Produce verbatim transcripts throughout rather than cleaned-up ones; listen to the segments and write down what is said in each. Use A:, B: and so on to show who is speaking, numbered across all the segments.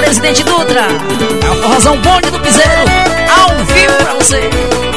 A: Presidente Dutra, é o forrozão bonde do piseiro, ao vivo pra você.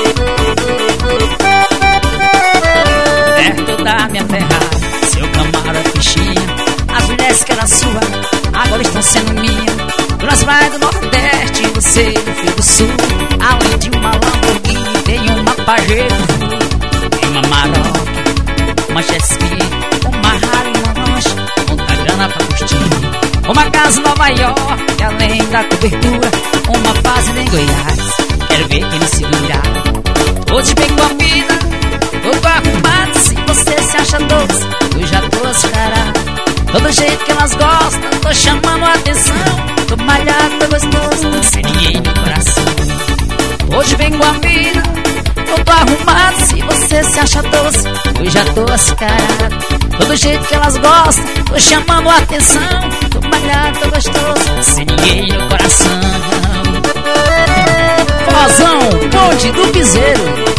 A: Perto da minha Ferrari, seu Camaro é fichinha. As mulheres que era sua, agora estão sendo minha. Nas praias do Nordeste, você do Rio do Sul. Além de uma Lamborghini, tem uma Pajero, tem uma Maroc, uma jet ski, uma Harley, uma lancha, muita grana pra curtir. Uma casa em Nova York, além da cobertura, uma fazenda em Goiás, quero ver quem me segura. Hoje vem com a vida, todo arrumado. Se você se acha doce, eu já tô açucarado. Todo jeito que elas gostam, tô chamando a atenção. Tô malhado, tô gostoso, sem ninguém no coração. Hoje vem com a vida, todo arrumado. Se você se acha doce, eu já tô açucarado. Todo jeito que elas gostam, tô chamando a atenção. Tô malhado, tô gostoso, sem ninguém no coração. Forrozão, bonde do piseiro.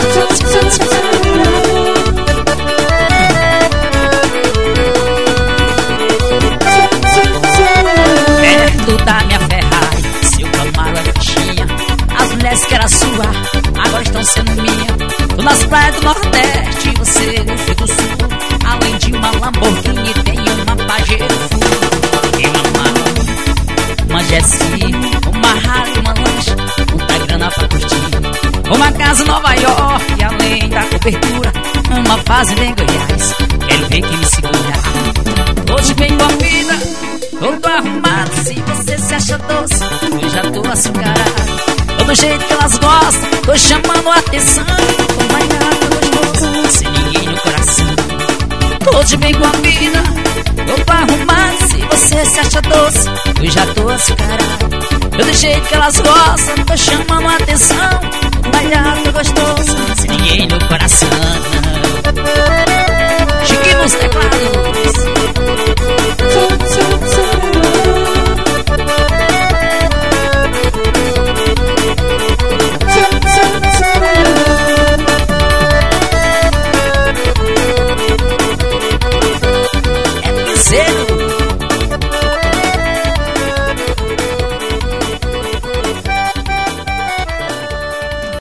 A: Perto da minha Ferrari, seu Camaro é fichinha. As mulheres que era sua, agora estão sendo minha. Tô nas praias do Nordeste, você no Rio do Sul. Além de uma Lamborghini, tem uma Pajero, tem uma Maroc, uma jet ski, uma Harley, uma lancha, muita grana pra curtir. Uma casa em Nova York, além da cobertura, uma fazenda em Goiás, quero ver quem me segura. Hoje vem com a vida, todo arrumado. Se você se acha doce, eu já tô açucarado. Todo jeito que elas gostam, tô chamando a atenção. Tô malhado, gostoso, sem ninguém no coração. Hoje vem com a vida, tô arrumado. Se você se acha doce, eu já tô açucarado. Todo jeito que elas gostam, tô chamando a atenção.